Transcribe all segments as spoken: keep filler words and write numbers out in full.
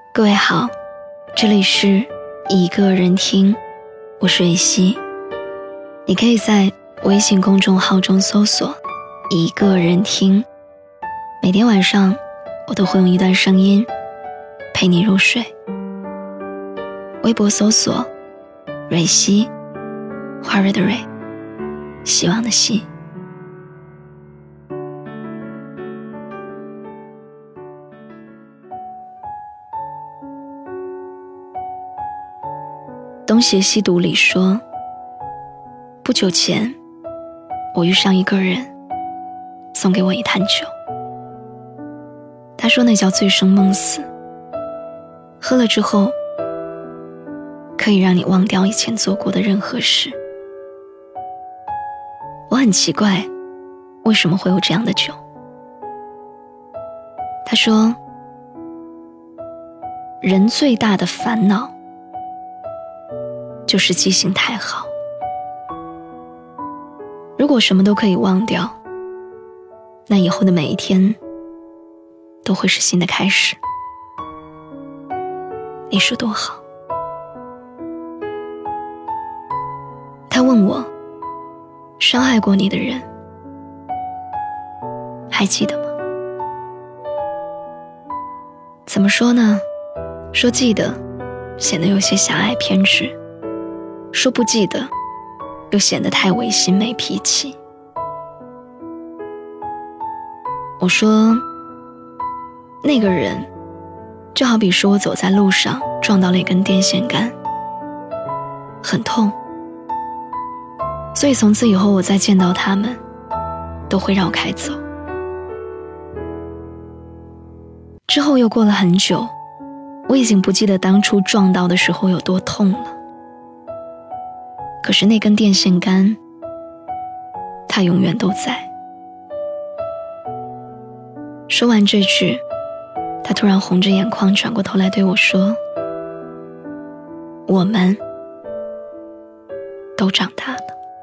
各位好，这里是一个人听，我是蕊希。你可以在微信公众号中搜索一个人听，每天晚上我都会用一段声音陪你入睡。微博搜索蕊希，花蕊的蕊，希望的希。东邪西毒里说，不久前我遇上一个人送给我一坛酒，他说那叫醉生梦死，喝了之后可以让你忘掉以前做过的任何事。我很奇怪为什么会有这样的酒。他说，人最大的烦恼就是记性太好。如果什么都可以忘掉，那以后的每一天都会是新的开始。你说多好。他问我，伤害过你的人还记得吗？怎么说呢？说记得显得有些狭隘偏执，说不记得又显得太违心没脾气。我说，那个人就好比是我走在路上撞到了一根电线杆，很痛，所以从此以后我再见到他们都会绕开走。之后又过了很久，我已经不记得当初撞到的时候有多痛了，可是那根电线杆它永远都在。说完这句，他突然红着眼眶转过头来对我说，我们都长大了。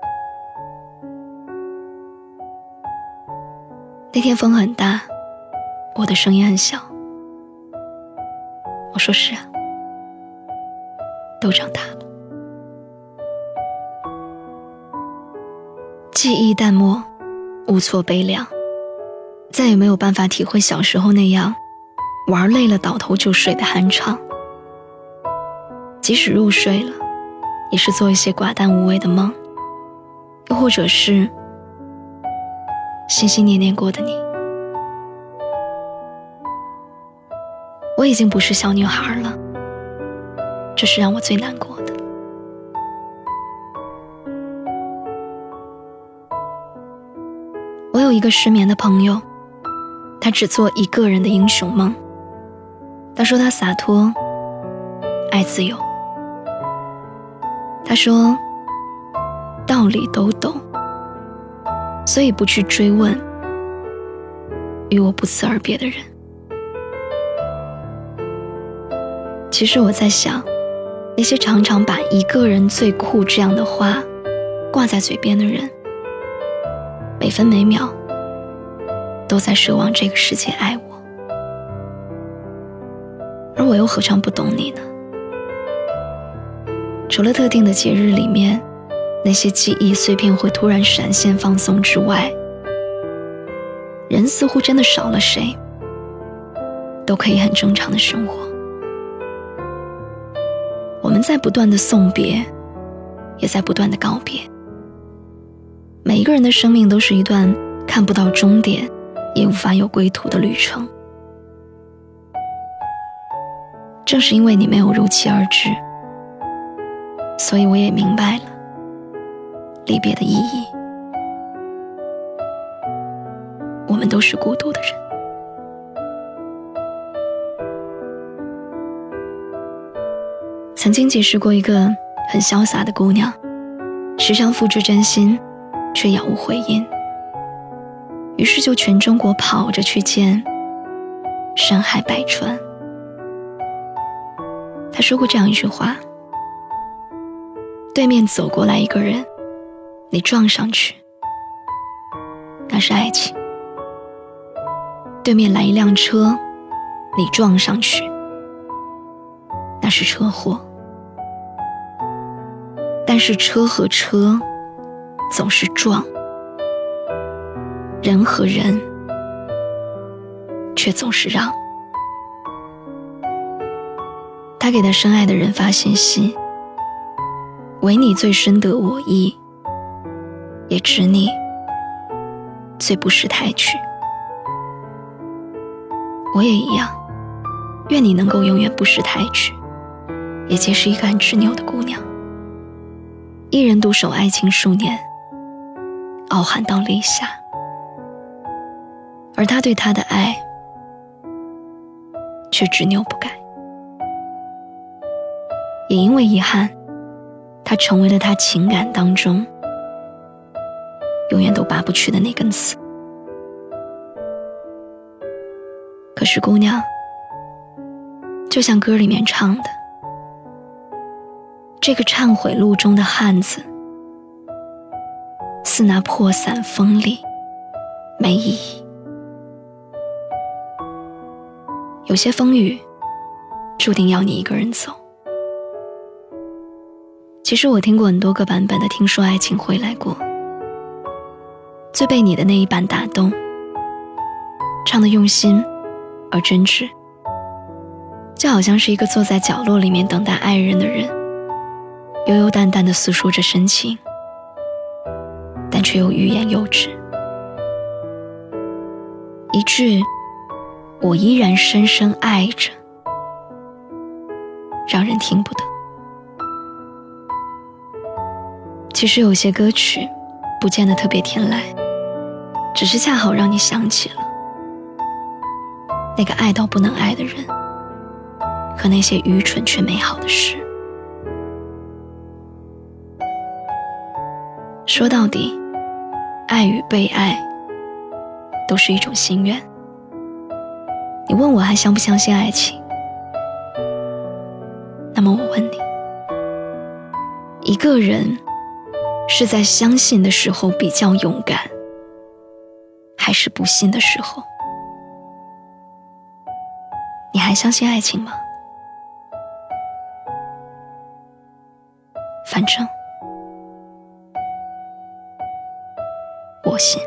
那天风很大，我的声音很小。我说是啊，都长大了。记忆淡漠，无措悲凉，再也没有办法体会小时候那样玩累了倒头就睡的酣畅。即使入睡了，也是做一些寡淡无味的梦，又或者是心心念念过的你。我已经不是小女孩了，这是让我最难过的。我有一个失眠的朋友，他只做一个人的英雄梦。他说他洒脱，爱自由。他说道理都懂，所以不去追问与我不辞而别的人。其实我在想，那些常常把一个人最酷这样的话挂在嘴边的人，每分每秒都在奢望这个世界爱我，而我又何尝不懂你呢？除了特定的节日里面那些记忆碎片会突然闪现放松之外，人似乎真的少了谁都可以很正常的生活。我们在不断的送别，也在不断的告别。每一个人的生命都是一段看不到终点也无法有归途的旅程。正是因为你没有如期而至，所以我也明白了离别的意义。我们都是孤独的人。曾经结识过一个很潇洒的姑娘，时常付出真心，却杳无回音。于是就全中国跑着去见山海百川。她说过这样一句话，对面走过来一个人，你撞上去，那是爱情；对面来一辆车，你撞上去， 那是车祸。但是车和车总是撞，人和人却总是让。他给他深爱的人发信息，唯你最深得我意，也只你最不识抬举。我也一样，愿你能够永远不识抬举，也结识一个很执拗的姑娘。一人独守爱情数年，傲寒到立夏。而他对她的爱却执拗不改。也因为遗憾，他成为了他情感当中永远都拔不去的那根刺。可是姑娘，就像歌里面唱的，这个忏悔录中的汉子，似那破伞锋利，没意义。有些风雨注定要你一个人走。其实我听过很多个版本的听说爱情回来过，最被你的那一版打动，唱得用心而真挚，就好像是一个坐在角落里面等待爱人的人，悠悠淡淡地诉说着深情，但却又欲言又止。一句我依然深深爱着，让人听不得。其实有些歌曲不见得特别天籁，只是恰好让你想起了那个爱到不能爱的人，和那些愚蠢却美好的事。说到底，爱与被爱都是一种心愿。你问我还相不相信爱情，那么我问你，一个人是在相信的时候比较勇敢，还是不信的时候？你还相信爱情吗？反正我信。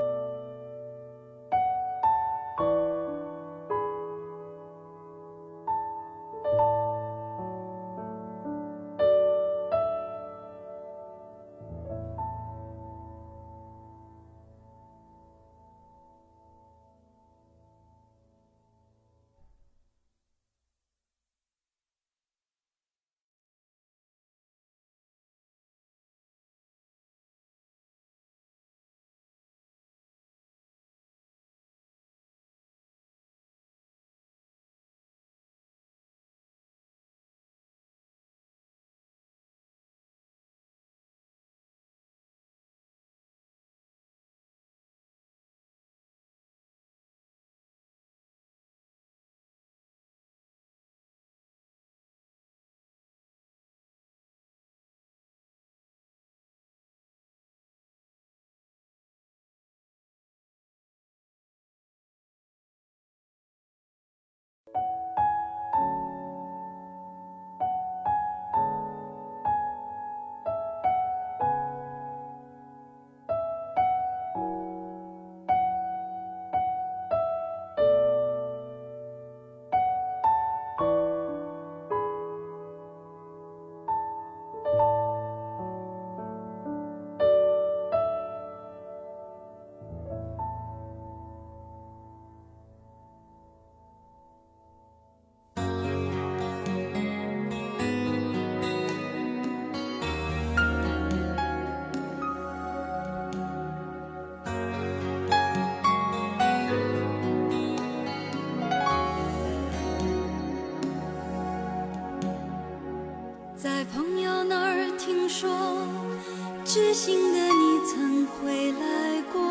在朋友那儿听说，知心的你曾回来过，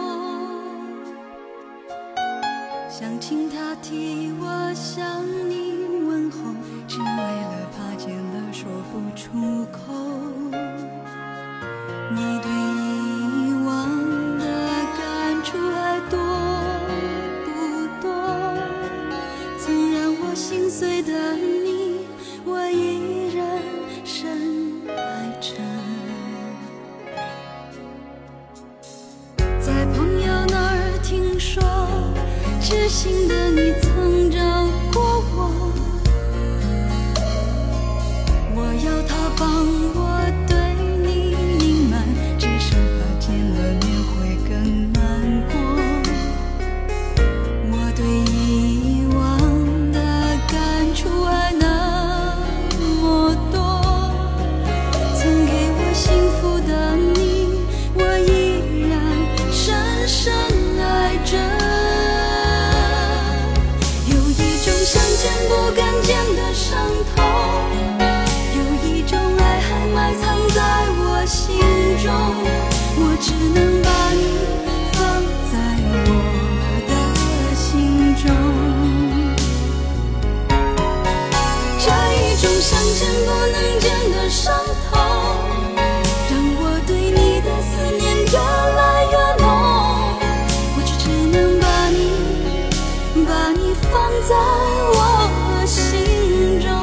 想请他替我向你问候，只为了怕见了说不出口。你对以往的感触还多不多？曾让我心碎的你，我依痴心的你曾找过我，我要他帮我对你隐瞒，只生怕见了面会更难过。我对遗忘的感触还那么多，曾给我幸福的你，我依然深深爱着。想见不敢见的伤痛，有一种爱还埋藏在我心中，我只能把你放在我的心中。这一种想见不能见的伤痛，让我对你的思念越来越浓，我就只能把你把你放在我心中。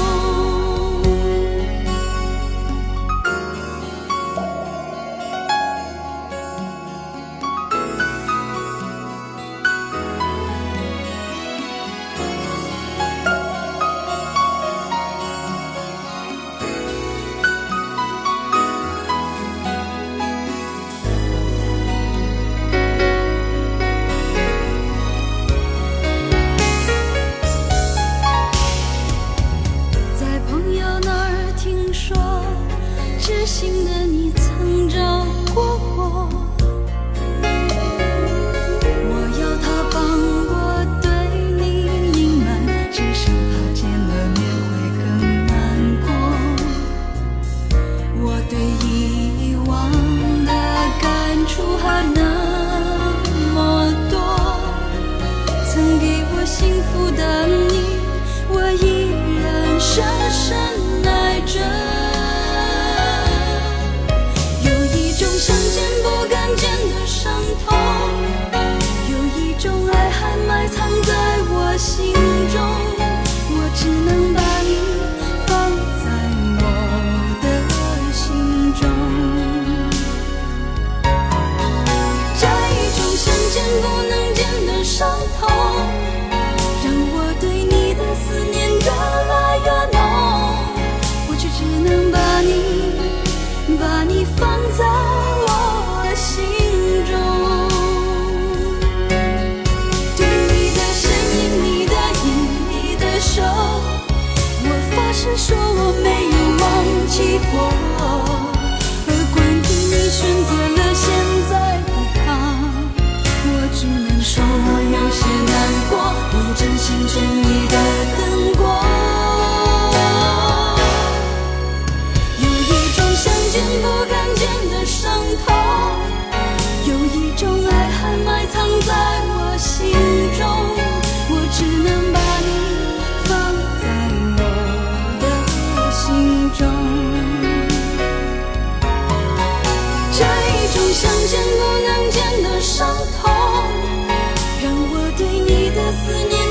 痴心的你曾找过我，我要他帮我对你隐瞒，只生怕见了面会更难过。我对遗忘的感触还那么多，曾给我幸福的你，我依然深深爱着。想见不敢见的伤痛，有一种爱还埋藏在我心中，我只能把你放在我的心中。这一种想见不能见的伤痛，让我对你的思念越来越浓，我却只能把你把你放在心中。对你的身影，你的影，你的手，我发誓说我没有忘记过。而关于你选择了现在不怕，我只能说我有些难过，我真心真意的等过。有一种想见不敢见的伤痛，有一种爱还埋藏在我心中，我只能把你放在我的心中。这一种想见不能见的伤痛，让我对你的思念